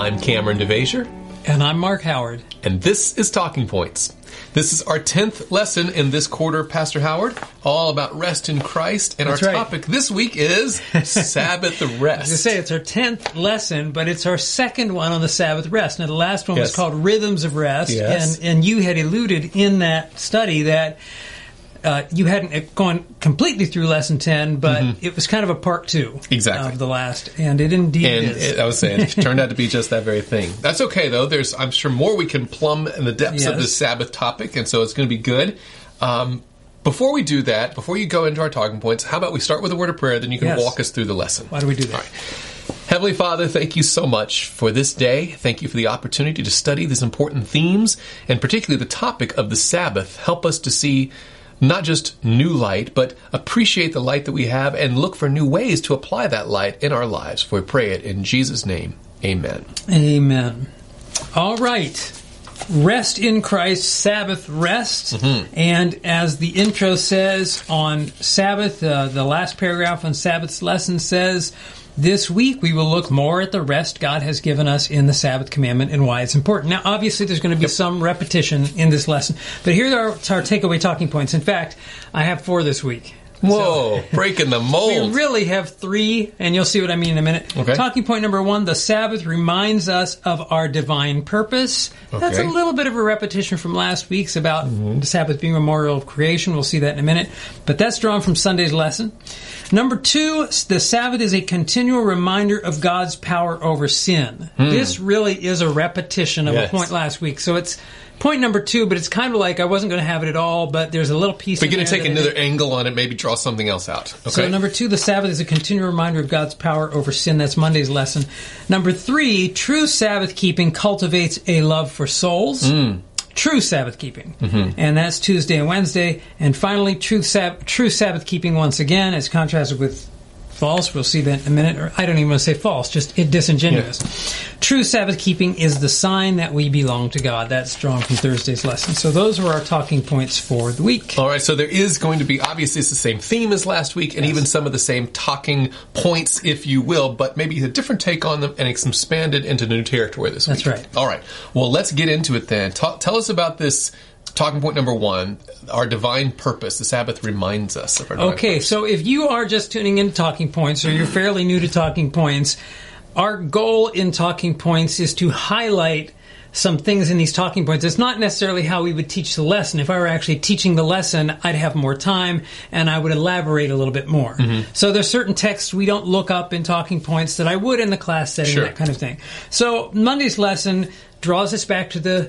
I'm Cameron DeVasier. And I'm Mark Howard. And this is Talking Points. This is our 10th lesson in this quarter, Pastor Howard, all about rest in Christ. And That's our right. topic this week is Sabbath rest. I was going to say, it's our 10th lesson, but it's our second one on the Sabbath rest. Now, the last one was called Rhythms of Rest. Yes. And you had alluded in that study that you hadn't gone completely through lesson 10, but it was kind of a part 2 of the last. And it indeed is. I was saying, it turned out to be just that very thing. That's okay, though. There's, I'm sure, more we can plumb in the depths of this Sabbath topic, and so it's going to be good. Before we do that, before you go into our talking points, how about we start with a word of prayer, then you can walk us through the lesson. Why do we do that? All right. Heavenly Father, thank you so much for this day. Thank you for the opportunity to study these important themes, and particularly the topic of the Sabbath. Help us to see not just new light, but appreciate the light that we have and look for new ways to apply that light in our lives. For we pray it in Jesus' name. Amen. Amen. All right. Rest in Christ, Sabbath rest. And as the intro says on Sabbath, the last paragraph on Sabbath's lesson says, this week we will look more at the rest God has given us in the Sabbath commandment and why it's important. Now, obviously, there's going to be some repetition in this lesson, but here are our takeaway talking points. In fact, I have 4 this week. Whoa, breaking the mold. We really have 3, and you'll see what I mean in a minute. Okay. Talking point number 1, the Sabbath reminds us of our divine purpose. That's a little bit of a repetition from last week's about the Sabbath being a memorial of creation. We'll see that in a minute. But that's drawn from Sunday's lesson. Number 2, the Sabbath is a continual reminder of God's power over sin. This really is a repetition of a point last week. So it's point number 2, but it's kind of like I wasn't going to have it at all, but there's a little piece We're going to take another angle on it, maybe draw something else out. Okay. So number 2, the Sabbath is a continual reminder of God's power over sin. That's Monday's lesson. Number 3, true Sabbath keeping cultivates a love for souls. True Sabbath keeping. And that's Tuesday and Wednesday. And finally, true Sabbath keeping once again, as contrasted with false. We'll see that in a minute. Or I don't even want to say false, just disingenuous. True Sabbath keeping is the sign that we belong to God. That's drawn from Thursday's lesson. So those were our talking points for the week. All right, so there is going to be, obviously it's the same theme as last week, and even some of the same talking points, if you will, but maybe a different take on them, and it's expanded into new territory this week. That's right. All right, well, let's get into it then. Tell us about this talking point number 1, our divine purpose. The Sabbath reminds us of our divine purpose. So if you are just tuning into Talking Points, or you're fairly new to Talking Points, our goal in Talking Points is to highlight some things in these talking points. It's not necessarily how we would teach the lesson. If I were actually teaching the lesson, I'd have more time and I would elaborate a little bit more. So there's certain texts we don't look up in talking points that I would in the class setting, that kind of thing. So Monday's lesson draws us back to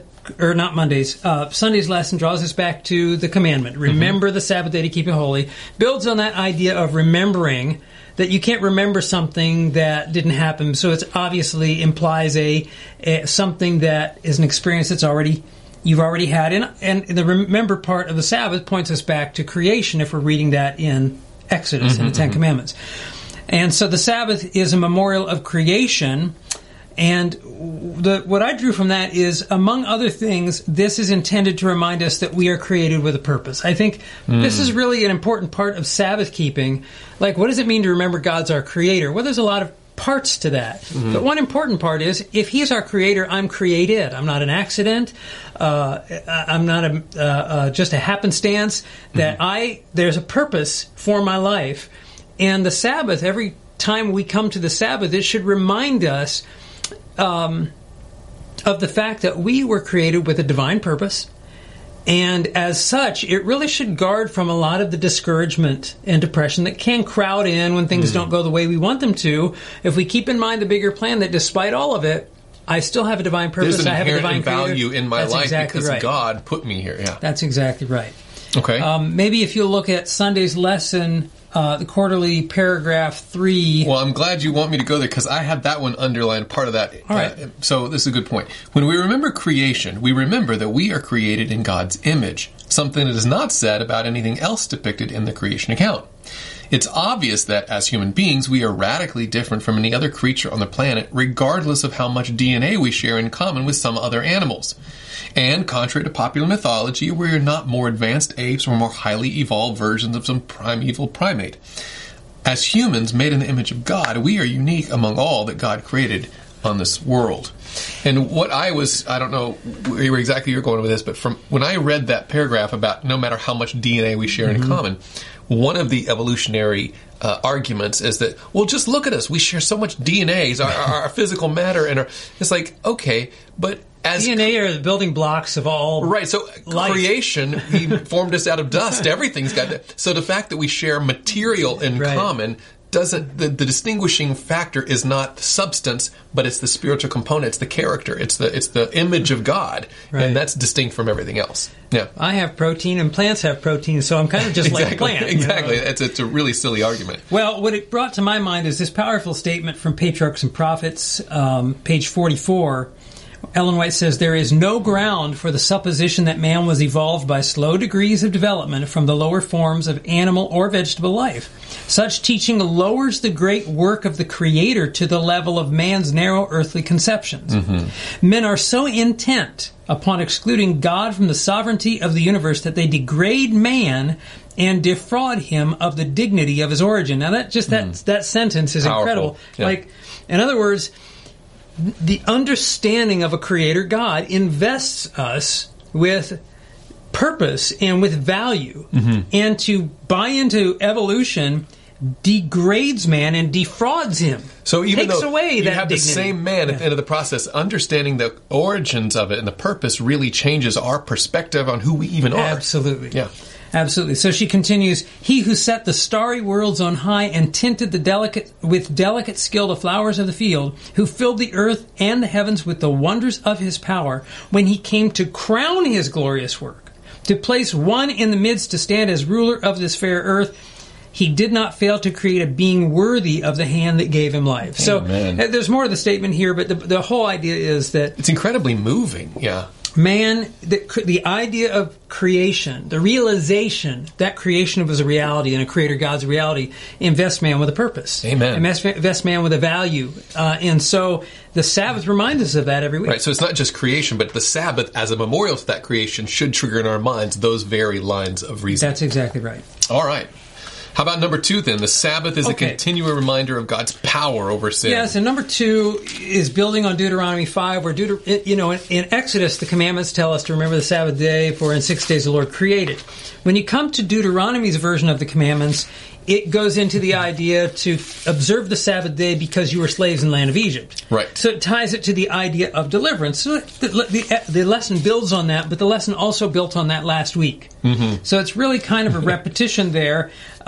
Sunday's lesson draws us back to the commandment. Remember the Sabbath day to keep it holy. Builds on that idea of remembering, that you can't remember something that didn't happen. So it obviously implies a something that is an experience that's you've already had. And the remember part of the Sabbath points us back to creation if we're reading that in Exodus, in the Ten Commandments. And so the Sabbath is a memorial of creation. And what I drew from that is, among other things, this is intended to remind us that we are created with a purpose. I think this is really an important part of Sabbath keeping. Like, what does it mean to remember God's our creator? Well, there's a lot of parts to that. But one important part is, if He's our creator, I'm created. I'm not an accident. I'm not just a happenstance. There's a purpose for my life. And the Sabbath, every time we come to the Sabbath, it should remind us of the fact that we were created with a divine purpose, and as such, it really should guard from a lot of the discouragement and depression that can crowd in when things don't go the way we want them to. If we keep in mind the bigger plan, that despite all of it, I still have a divine purpose. There's an I have a divine value in my life exactly because God put me here. Yeah, that's exactly right. Okay. Maybe if you'll look at Sunday's lesson, the quarterly paragraph 3. Well, I'm glad you want me to go there because I had that one underlined, part of that. All right. So this is a good point. When we remember creation, we remember that we are created in God's image, something that is not said about anything else depicted in the creation account. It's obvious that as human beings, we are radically different from any other creature on the planet, regardless of how much DNA we share in common with some other animals. And contrary to popular mythology, we are not more advanced apes or more highly evolved versions of some primeval primate. As humans made in the image of God, we are unique among all that God created on this world. And what I don't know where exactly you're going with this, but from when I read that paragraph about no matter how much DNA we share in common, one of the evolutionary arguments is that, well, just look at us. We share so much DNA, our physical matter, and it's like, okay, but as DNA are the building blocks of all right. So life. Creation, He formed us out of dust. Everything's got that. So the fact that we share material in common doesn't. The distinguishing factor is not substance, but it's the spiritual component. It's the character. It's the image of God, and that's distinct from everything else. Yeah, I have protein, and plants have protein, so I'm kind of just like a plant. Exactly. You know? It's a really silly argument. Well, what it brought to my mind is this powerful statement from Patriarchs and Prophets, page 44. Ellen White says, there is no ground for the supposition that man was evolved by slow degrees of development from the lower forms of animal or vegetable life. Such teaching lowers the great work of the Creator to the level of man's narrow earthly conceptions. Men are so intent upon excluding God from the sovereignty of the universe that they degrade man and defraud him of the dignity of his origin. Now, that sentence is powerful. Incredible. Yeah. Like, in other words, the understanding of a creator God invests us with purpose and with value. And to buy into evolution degrades man and defrauds him. So even takes though away you that have dignity. the same man at the end of the process, understanding the origins of it and the purpose really changes our perspective on who we even are. Absolutely. Yeah. Absolutely. So she continues, he who set the starry worlds on high and tinted with delicate skill the flowers of the field, who filled the earth and the heavens with the wonders of his power, when he came to crown his glorious work, to place one in the midst to stand as ruler of this fair earth, he did not fail to create a being worthy of the hand that gave him life. So there's more to the statement here, but the whole idea is that it's incredibly moving. Yeah. Man, the idea of creation, the realization that creation was a reality and a creator God's reality, invests man with a purpose. Amen. Invests man with a value. And so the Sabbath reminds us of that every week. Right, so it's not just creation, but the Sabbath as a memorial to that creation should trigger in our minds those very lines of reason. That's exactly right. All right. How about number 2 then? The Sabbath is a continual reminder of God's power over sin. Yes, and number 2 is building on Deuteronomy 5, where in Exodus the commandments tell us to remember the Sabbath day, for in 6 days the Lord created. When you come to Deuteronomy's version of the commandments, it goes into the idea to observe the Sabbath day because you were slaves in the land of Egypt. Right. So it ties it to the idea of deliverance. So the lesson builds on that, but the lesson also built on that last week. So it's really kind of a repetition there.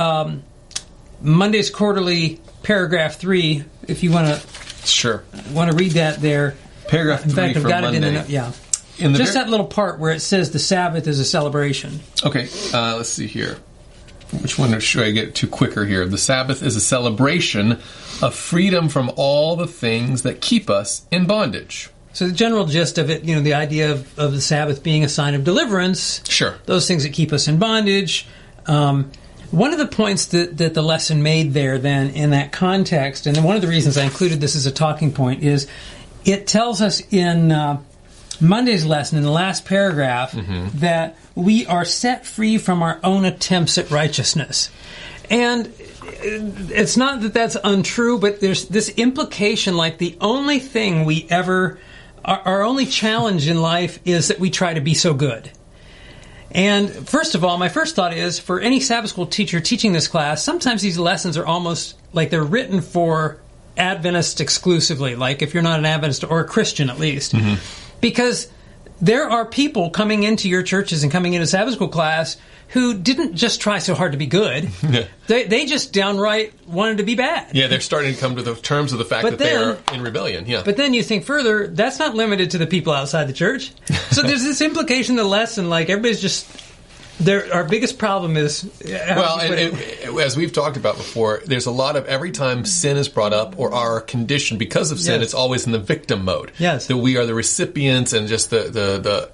Monday's Quarterly, paragraph 3, if you want to read that there. Paragraph 3 in fact, I've for got Monday. It in the just that little part where it says the Sabbath is a celebration. Okay, let's see here. Which one should I get to quicker here? The Sabbath is a celebration of freedom from all the things that keep us in bondage. So the general gist of it, the idea of the Sabbath being a sign of deliverance. Sure. Those things that keep us in bondage. One of the points that the lesson made there then in that context, and one of the reasons I included this as a talking point, is it tells us in Monday's lesson, in the last paragraph, that we are set free from our own attempts at righteousness. And it's not that that's untrue, but there's this implication like the only thing we ever, our only challenge in life is that we try to be so good. And first of all, my first thought is, for any Sabbath school teacher teaching this class, sometimes these lessons are almost like they're written for Adventists exclusively, like if you're not an Adventist or a Christian at least. Because there are people coming into your churches and coming into Sabbath school class who didn't just try so hard to be good. They just downright wanted to be bad. Yeah, they're starting to come to the terms of the fact that they are in rebellion. Yeah. But then you think further, that's not limited to the people outside the church. So there's this implication in the lesson, like everybody's just... Our biggest problem is... Well, and as we've talked about before, there's a lot of, every time sin is brought up or our condition because of sin, it's always in the victim mode. Yes. That we are the recipients and just the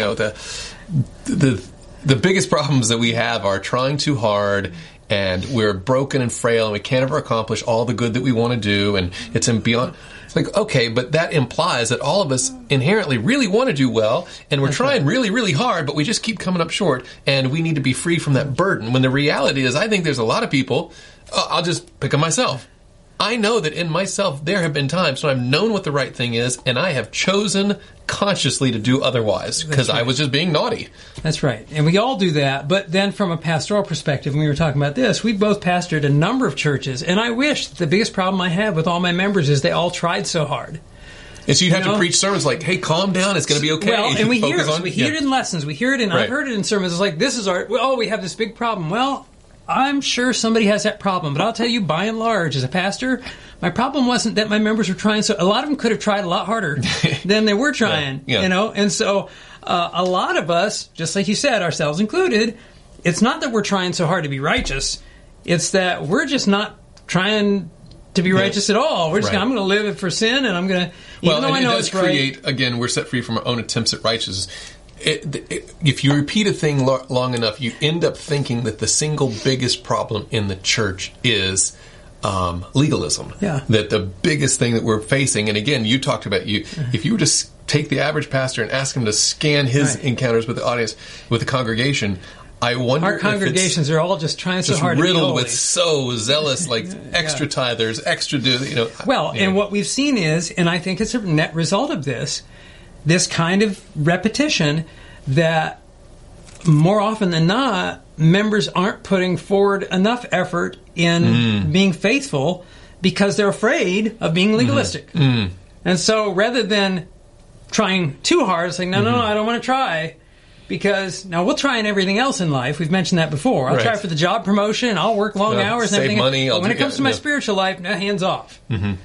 biggest problems that we have are trying too hard, and we're broken and frail, and we can't ever accomplish all the good that we want to do, and it's in beyond... Like, okay, but that implies that all of us inherently really want to do well, and we're trying really, really hard, but we just keep coming up short, and we need to be free from that burden. When the reality is, I think there's a lot of people, I'll just pick on myself. I know that in myself there have been times when I've known what the right thing is, and I have chosen consciously to do otherwise because I was just being naughty. That's right. And we all do that. But then from a pastoral perspective, when we were talking about this, we both pastored a number of churches. And I wish the biggest problem I have with all my members is they all tried so hard. And so you'd have to preach sermons like, hey, calm down, it's going to be okay. Well, and we hear it in lessons. We hear it in, I've heard it in sermons. It's like, this is we have this big problem. Well, I'm sure somebody has that problem, but I'll tell you, by and large, as a pastor, my problem wasn't that my members were trying so. A lot of them could have tried a lot harder than they were trying, And so, a lot of us, just like you said, ourselves included, it's not that we're trying so hard to be righteous; it's that we're just not trying to be righteous at all. We're just I'm going to live it for sin, and I'm going to. Even though I know it's create again. We're set free from our own attempts at righteousness. If you repeat a thing long enough, you end up thinking that the single biggest problem in the church is legalism. Yeah. That the biggest thing that we're facing, and again, you talked about if you were to take the average pastor and ask him to scan his encounters with the audience, with the congregation, I wonder our congregations are all just trying so hard to be riddled holy. with so zealous, like extra tithers, extra Well, and what we've seen is, and I think it's a net result of this kind of repetition that more often than not, members aren't putting forward enough effort in being faithful because they're afraid of being legalistic. And so rather than trying too hard, it's like, no, I don't want to try. Because now we'll try in everything else in life. We've mentioned that before. I'll try for the job promotion. I'll work long hours and everything. Save money. But when it comes to my spiritual life, hands off.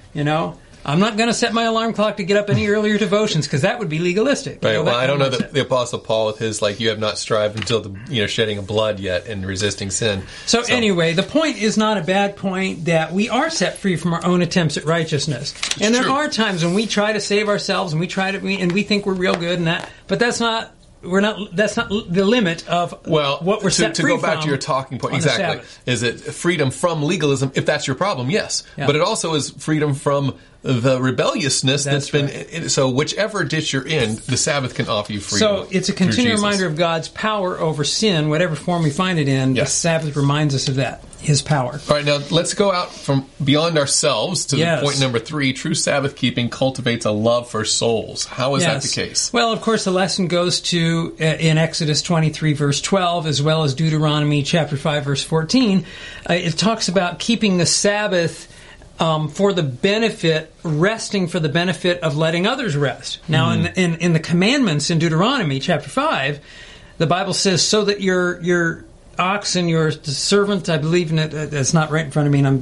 I'm not going to set my alarm clock to get up any earlier devotions because that would be legalistic. Right. Well, I don't know that the Apostle Paul with his you have not strived until the shedding of blood yet and resisting sin. So anyway, the point is not a bad point that we are set free from our own attempts at righteousness, and there are times when we try to save ourselves and we think we're real good and that, but that's not. That's not the limit of what we're set free from. To go back to your talking point, exactly. Is it freedom from legalism, if that's your problem? Yes. Yeah. But it also is freedom from the rebelliousness that's been... So whichever ditch you're in, the Sabbath can offer you freedom. So it's a continual reminder of God's power over sin, whatever form we find it in. Yes. The Sabbath reminds us of that. His power. All right, now let's go out from beyond ourselves to point number 3. True Sabbath keeping cultivates a love for souls. How is that the case? Well, of course, the lesson goes to in Exodus 23, verse 12, as well as Deuteronomy chapter 5, verse 14. It talks about keeping the Sabbath for the benefit, resting for the benefit of letting others rest. Now, in the commandments in Deuteronomy chapter 5, the Bible says, so that your ox and your servant, I believe, that's not right in front of me,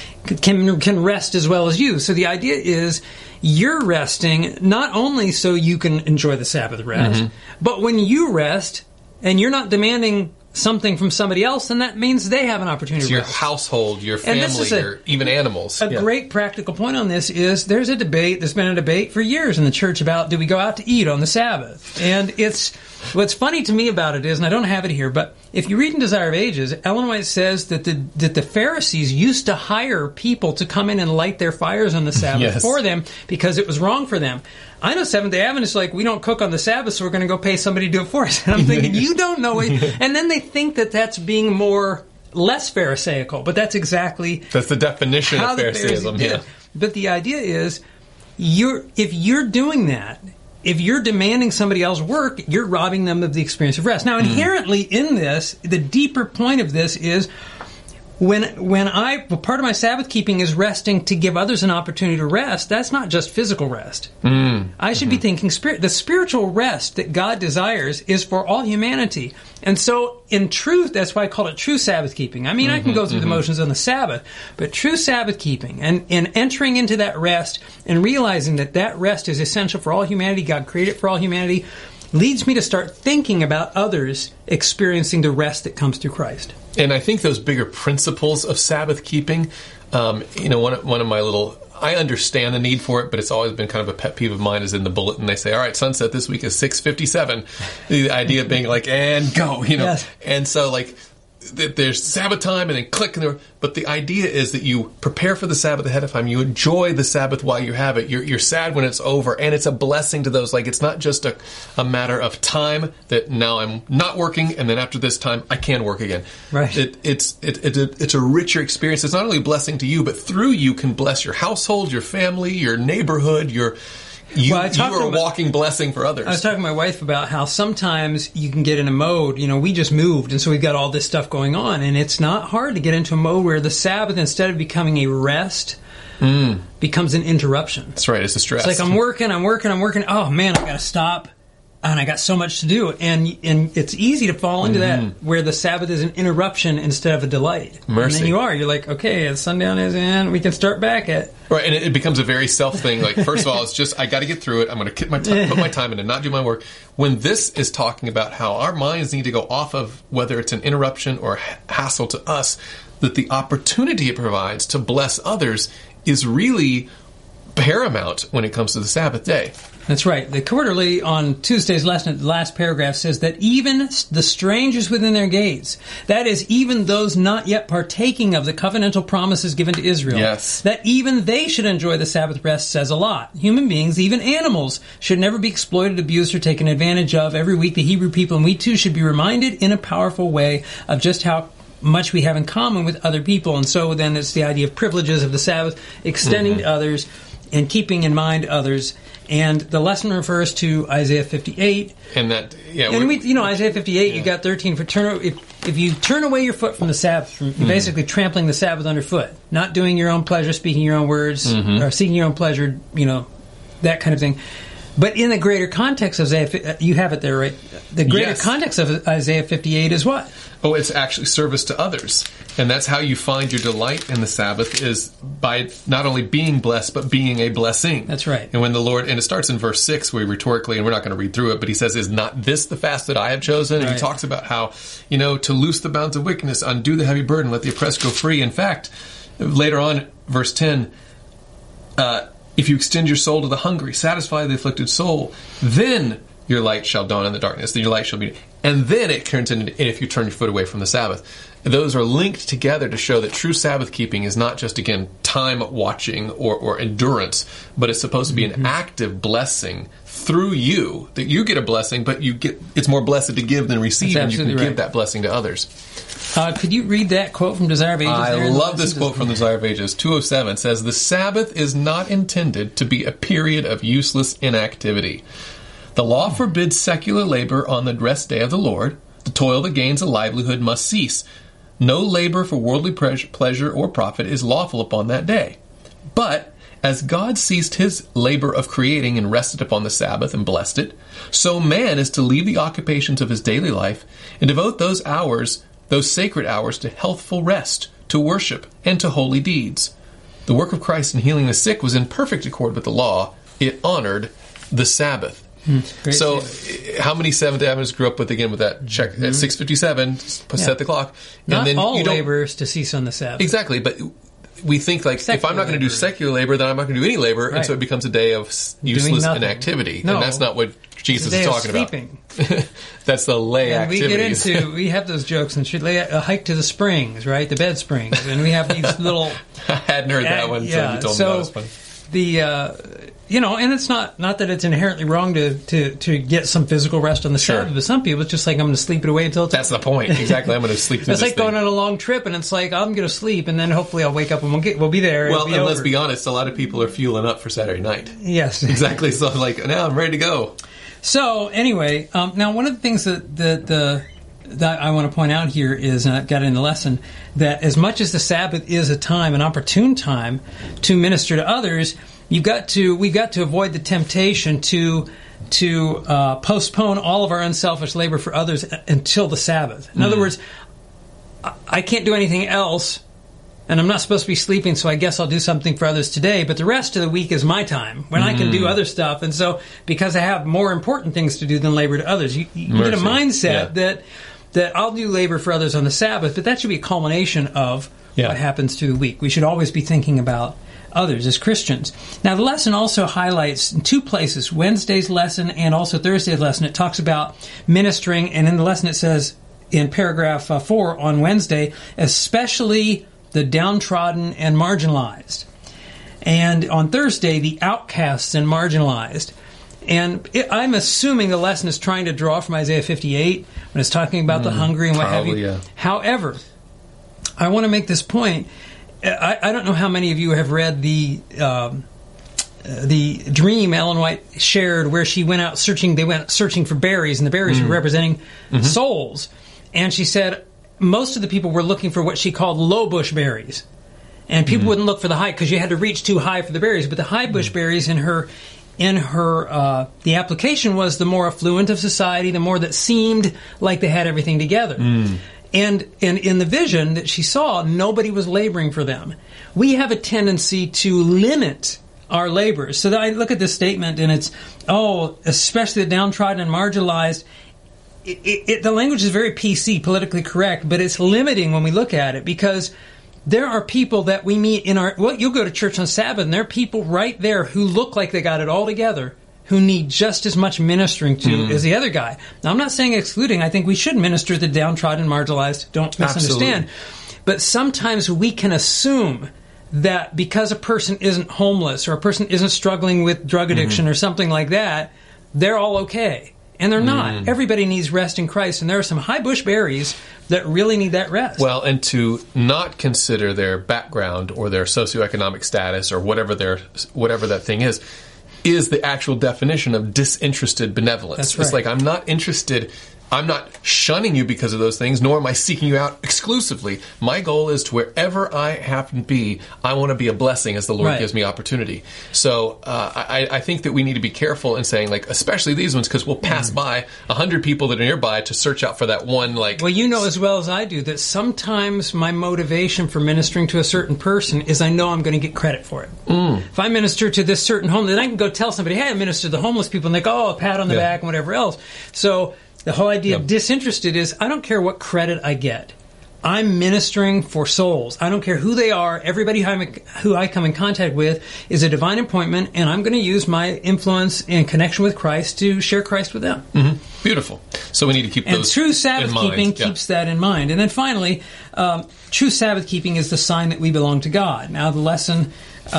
and can rest as well as you. So the idea is you're resting not only so you can enjoy the Sabbath rest, but when you rest and you're not demanding something from somebody else, then that means they have an opportunity to rest. Your household, your family, your even animals. A great practical point on this is there's been a debate for years in the church about do we go out to eat on the Sabbath? And what's funny to me about it is, and I don't have it here, but if you read in Desire of Ages, Ellen White says that the Pharisees used to hire people to come in and light their fires on the Sabbath for them because it was wrong for them. I know Seventh-day Adventists we don't cook on the Sabbath, so we're going to go pay somebody to do it for us. And I'm thinking, you don't know it. And then they think that that's being less Pharisaical, but that's the definition of Pharisaism. Yeah. But the idea is, if you're doing that, if you're demanding somebody else work, you're robbing them of the experience of rest. Now, inherently in this, the deeper point of this is when part of my Sabbath keeping is resting to give others an opportunity to rest, that's not just physical rest. I should be thinking the spiritual rest that God desires is for all humanity. And so, in truth, that's why I call it true Sabbath keeping. I mean, I can go through the motions on the Sabbath, but true Sabbath keeping and entering into that rest and realizing that rest is essential for all humanity, God created it for all humanity, leads me to start thinking about others experiencing the rest that comes through Christ. And I think those bigger principles of Sabbath keeping, one of my little... I understand the need for it, but it's always been kind of a pet peeve of mine is in the bulletin. They say, all right, sunset this week is 6:57. The idea being and go, Yes. And so, that there's Sabbath time and then click. But the idea is that you prepare for the Sabbath ahead of time. You enjoy the Sabbath while you have it. You're sad when it's over. And it's a blessing to those. Like, it's not just a matter of time that now I'm not working and then after this time I can work again. Right. It's a richer experience. It's not only a blessing to you, but through you can bless your household, your family, your neighborhood, you are a walking blessing for others. I was talking to my wife about how sometimes you can get in a mode, we just moved, and so we've got all this stuff going on, and it's not hard to get into a mode where the Sabbath, instead of becoming a rest, becomes an interruption. That's right, it's a stress. It's like I'm working, oh man, I've got to stop, and I got so much to do, and it's easy to fall into that, where the Sabbath is an interruption instead of a delight. Mercy. And then you're like, okay, the sundown is in, we can start back at... Right, and it becomes a very self thing. Like, first of all, it's just, I got to get through it. I'm going to put my time in and not do my work. When this is talking about how our minds need to go off of whether it's an interruption or hassle to us, that the opportunity it provides to bless others is really paramount when it comes to the Sabbath day. That's right. The quarterly on Tuesday's lesson, the last paragraph says that even the strangers within their gates, that is, even those not yet partaking of the covenantal promises given to Israel, yes, that even they should enjoy the Sabbath rest says a lot. Human beings, even animals, should never be exploited, abused, or taken advantage of. Every week, the Hebrew people, and we too, should be reminded in a powerful way of just how much we have in common with other people. And so then it's the idea of privileges of the Sabbath, extending to others and keeping in mind others. And the lesson refers to Isaiah 58. And that, Isaiah 58, you got 13 for if you turn away your foot from the Sabbath, you're basically trampling the Sabbath underfoot, not doing your own pleasure, speaking your own words, or seeking your own pleasure, that kind of thing. But in the greater context of Isaiah, you have it there, right? The greater context of Isaiah 58 is what? Oh, it's actually service to others. And that's how you find your delight in the Sabbath, is by not only being blessed, but being a blessing. That's right. And when the Lord, and it starts in verse 6, where rhetorically, and we're not going to read through it, but he says, is not this the fast that I have chosen? And he talks about how, to loose the bounds of wickedness, undo the heavy burden, let the oppressed go free. In fact, later on, verse 10, if you extend your soul to the hungry, satisfy the afflicted soul, then your light shall dawn in the darkness, then your light shall be... And then it turns into, and if you turn your foot away from the Sabbath. Those are linked together to show that true Sabbath keeping is not just, again, time watching or endurance, but it's supposed to be an active blessing through you, that you get a blessing, but it's more blessed to give than receive, and you can give that blessing to others. Could you read that quote from Desire of Ages? I love this quote from Desire of Ages. 207 says, "The Sabbath is not intended to be a period of useless inactivity. The law forbids secular labor on the rest day of the Lord. The toil that gains a livelihood must cease. No labor for worldly pleasure or profit is lawful upon that day. But as God ceased his labor of creating and rested upon the Sabbath and blessed it, so man is to leave the occupations of his daily life and devote those sacred hours to healthful rest, to worship, and to holy deeds. The work of Christ in healing the sick was in perfect accord with the law. It honored the Sabbath." So, how many Seventh Adventists grew up with that check at 6:57, set the clock, and then all laborers to cease on the Sabbath. Exactly, but we think if I'm not going to do secular labor, then I'm not going to do any labor, and so it becomes a day of useless inactivity, and that's not what Jesus is talking about. That's the lay activities. We have those jokes and shit. A hike to the springs, right? The bed springs, and we have these little. I hadn't heard that one until you told me that was funny. And it's not that it's inherently wrong to get some physical rest on the Sabbath, but some people, it's just like, I'm going to sleep it away until it's... That's the point. Exactly. I'm going to sleep through It's like going on a long trip, and it's like, I'm going to sleep, and then hopefully I'll wake up and we'll be there. Well, and let's be honest, a lot of people are fueling up for Saturday night. Yes. Exactly. So, now I'm ready to go. So, anyway, now one of the things that I want to point out here is, and I've got it in the lesson, that as much as the Sabbath is an opportune time to minister to others, we've got to avoid the temptation to postpone all of our unselfish labor for others until the Sabbath. In other words, I can't do anything else, and I'm not supposed to be sleeping, so I guess I'll do something for others today, but the rest of the week is my time, when I can do other stuff. And so, because I have more important things to do than labor to others, you get a mindset that I'll do labor for others on the Sabbath, but that should be a culmination of what happens through the week. We should always be thinking about others as Christians. Now, the lesson also highlights in two places, Wednesday's lesson and also Thursday's lesson. It talks about ministering, and in the lesson it says, in paragraph 4 on Wednesday, especially the downtrodden and marginalized. And on Thursday, the outcasts and marginalized. And I'm assuming the lesson is trying to draw from Isaiah 58 when it's talking about the hungry and what have you. Yeah. However, I want to make this point. I don't know how many of you have read the dream Ellen White shared where she went out searching. They went searching for berries, and the berries were representing souls. And she said most of the people were looking for what she called low bush berries. And people wouldn't look for the high because you had to reach too high for the berries. But the high bush berries in her the application was the more affluent of society, the more that seemed like they had everything together. And in the vision that she saw, nobody was laboring for them. We have a tendency to limit our labors. So that I look at this statement and it's, especially the downtrodden and marginalized. The language is very PC, politically correct, but it's limiting when we look at it because there are people that we meet you'll go to church on Sabbath and there are people right there who look like they got it all together, who need just as much ministering to as the other guy. Now, I'm not saying excluding. I think we should minister to the downtrodden and marginalized. Don't misunderstand. Absolutely. But sometimes we can assume that because a person isn't homeless or a person isn't struggling with drug addiction or something like that, they're all okay. And they're not. Everybody needs rest in Christ, and there are some high bush berries that really need that rest. Well, and to not consider their background or their socioeconomic status or whatever that thing is the actual definition of disinterested benevolence. That's right. It's like I'm not interested. I'm not shunning you because of those things, nor am I seeking you out exclusively. My goal is to wherever I happen to be, I want to be a blessing as the Lord gives me opportunity. So I think that we need to be careful in saying, like, especially these ones, because we'll pass by 100 people that are nearby to search out for that one, like... Well, you know as well as I do that sometimes my motivation for ministering to a certain person is I know I'm going to get credit for it. If I minister to this certain home, then I can go tell somebody, hey, I ministered to the homeless people, and they go, a pat on the back and whatever else. So... the whole idea of disinterested is I don't care what credit I get. I'm ministering for souls. I don't care who they are. Everybody who I come in contact with is a divine appointment, and I'm going to use my influence and connection with Christ to share Christ with them. Beautiful. So we need to keep those in mind. And true Sabbath keeping keeps that in mind. And then finally, true Sabbath keeping is the sign that we belong to God. Now the lesson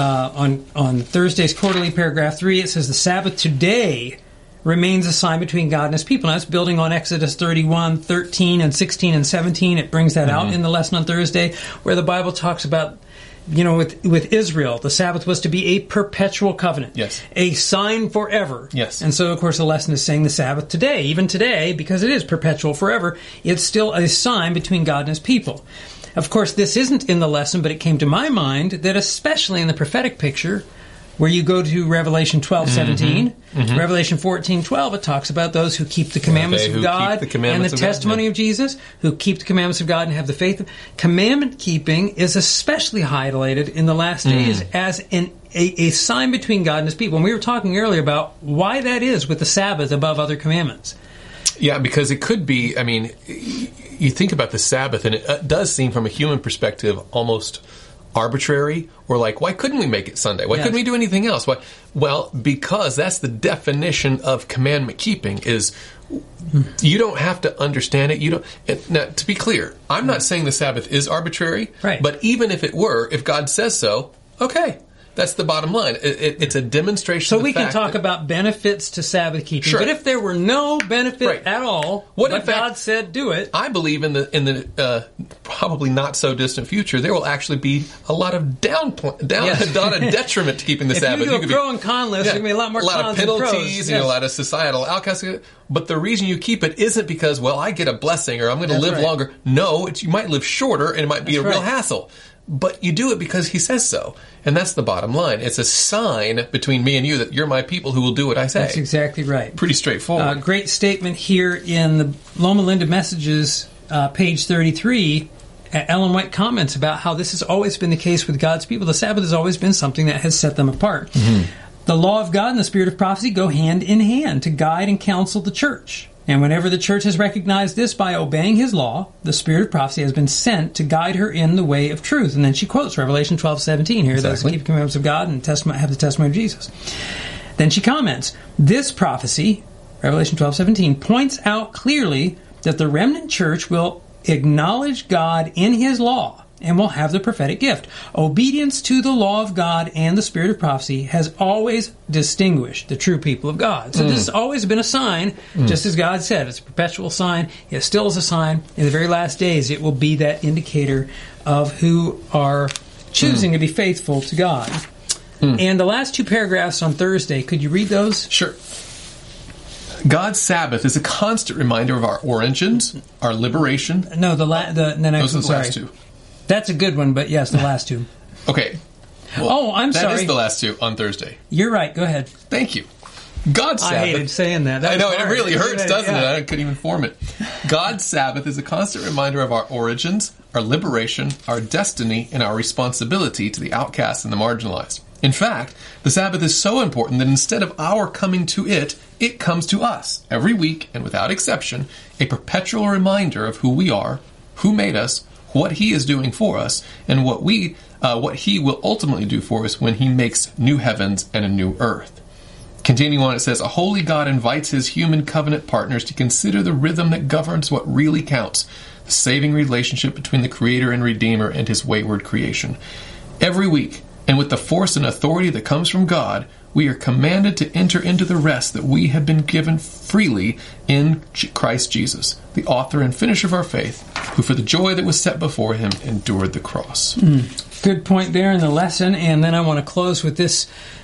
on Thursday's quarterly paragraph 3, it says the Sabbath today remains a sign between God and His people. Now, that's building on Exodus 31, 13, and 16, and 17. It brings that out in the lesson on Thursday, where the Bible talks about, with Israel, the Sabbath was to be a perpetual covenant. Yes. A sign forever. Yes. And so, of course, the lesson is saying the Sabbath today, even today, because it is perpetual forever, it's still a sign between God and His people. Of course, this isn't in the lesson, but it came to my mind that especially in the prophetic picture, where you go to Revelation 12:17, Revelation 14:12, it talks about those who keep the commandments of God and the testimony of Jesus, who keep the commandments of God and have the faith. Commandment keeping is especially highlighted in the last days as a sign between God and His people. And we were talking earlier about why that is with the Sabbath above other commandments. Yeah, because it could be, I mean, you think about the Sabbath, and it does seem from a human perspective almost arbitrary, or like, why couldn't we make it Sunday? Why couldn't we do anything else? Why? Well, because that's the definition of commandment keeping, is you don't have to understand it. You don't. Now, to be clear, I'm not saying the Sabbath is arbitrary, but even if it were, if God says so, okay. That's the bottom line. It's a demonstration. So of the we can fact talk that, about benefits to Sabbath keeping. Sure. But if there were no benefit at all, what but God said do it. I believe in the probably not so distant future, there will actually be a lot of down a detriment to keeping the Sabbath. If you do a pro and con list, there's going to be a lot more cons than pros. A lot of penalties and a lot of societal outcasts. But the reason you keep it isn't because, well, I get a blessing or I'm going to live longer. No, you might live shorter and it might be a real hassle. But you do it because He says so. And that's the bottom line. It's a sign between me and you that you're my people who will do what I say. That's exactly right. Pretty straightforward. Great statement here in the Loma Linda Messages, page 33. Ellen White comments about how this has always been the case with God's people. The Sabbath has always been something that has set them apart. The law of God and the spirit of prophecy go hand in hand to guide and counsel the church. And whenever the church has recognized this by obeying His law, the spirit of prophecy has been sent to guide her in the way of truth. And then she quotes Revelation 12:17 here, those who keep the commandments of God and have the testimony of Jesus. Then she comments, this prophecy, Revelation 12:17, points out clearly that the remnant church will acknowledge God in His law and will have the prophetic gift. Obedience to the law of God and the spirit of prophecy has always distinguished the true people of God. So this has always been a sign, just as God said. It's a perpetual sign. It still is a sign. In the very last days, it will be that indicator of who are choosing to be faithful to God. And the last two paragraphs on Thursday, could you read those? Sure. God's Sabbath is a constant reminder of our origins, our liberation. No, the next Those are one, the sorry. last two. That's a good one, but yes, the last two. Okay. Well, I'm sorry. That is the last two on Thursday. You're right. Go ahead. Thank you. God's Sabbath. I hated saying that. I know, was it hard. really hurts, doesn't Yeah. it? I couldn't even form it. God's Sabbath is a constant reminder of our origins, our liberation, our destiny, and our responsibility to the outcast and the marginalized. In fact, the Sabbath is so important that instead of our coming to it, it comes to us every week and without exception, a perpetual reminder of who we are, who made us, what He is doing for us, and what He will ultimately do for us when He makes new heavens and a new earth. Continuing on, it says, a holy God invites His human covenant partners to consider the rhythm that governs what really counts, the saving relationship between the Creator and Redeemer and His wayward creation. Every week, and with the force and authority that comes from God, we are commanded to enter into the rest that we have been given freely in Christ Jesus, the author and finisher of our faith, who for the joy that was set before Him endured the cross. Good point there in the lesson. And then I want to close with this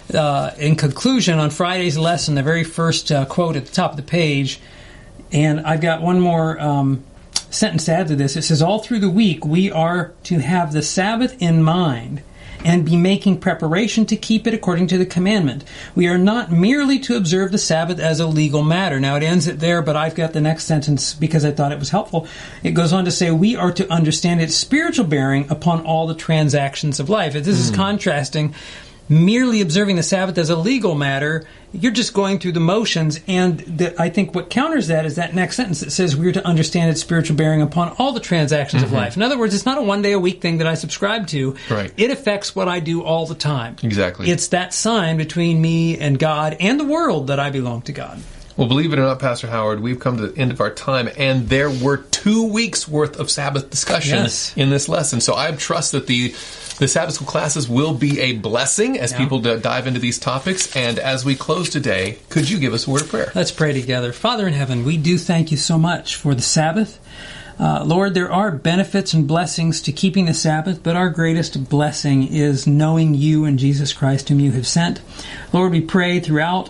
in conclusion on Friday's lesson, the very first quote at the top of the page. And I've got one more sentence to add to this. It says, all through the week we are to have the Sabbath in mind and be making preparation to keep it according to the commandment. We are not merely to observe the Sabbath as a legal matter. Now, it ends it there, but I've got the next sentence because I thought it was helpful. It goes on to say, we are to understand its spiritual bearing upon all the transactions of life. This is contrasting merely observing the Sabbath as a legal matter. You're just going through the motions, and I think what counters that is that next sentence that says we're to understand its spiritual bearing upon all the transactions of life. In other words, it's not a one-day-a-week thing that I subscribe to. Right. It affects what I do all the time. Exactly. It's that sign between me and God and the world that I belong to God. Well, believe it or not, Pastor Howard, we've come to the end of our time, and there were 2 weeks' worth of Sabbath discussion in this lesson. So I trust that the Sabbath school classes will be a blessing as people dive into these topics. And as we close today, could you give us a word of prayer? Let's pray together. Father in heaven, we do thank you so much for the Sabbath. Lord, there are benefits and blessings to keeping the Sabbath, but our greatest blessing is knowing you and Jesus Christ whom you have sent. Lord, we pray throughout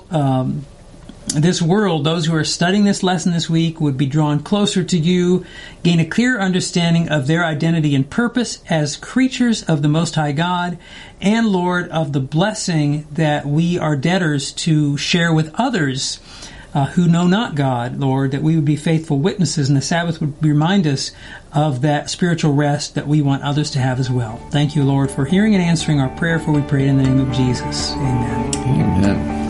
this world, those who are studying this lesson this week would be drawn closer to you, gain a clear understanding of their identity and purpose as creatures of the Most High God, and Lord, of the blessing that we are debtors to share with others who know not God, Lord, that we would be faithful witnesses, and the Sabbath would remind us of that spiritual rest that we want others to have as well. Thank you, Lord, for hearing and answering our prayer, for we pray in the name of Jesus. Amen. Amen.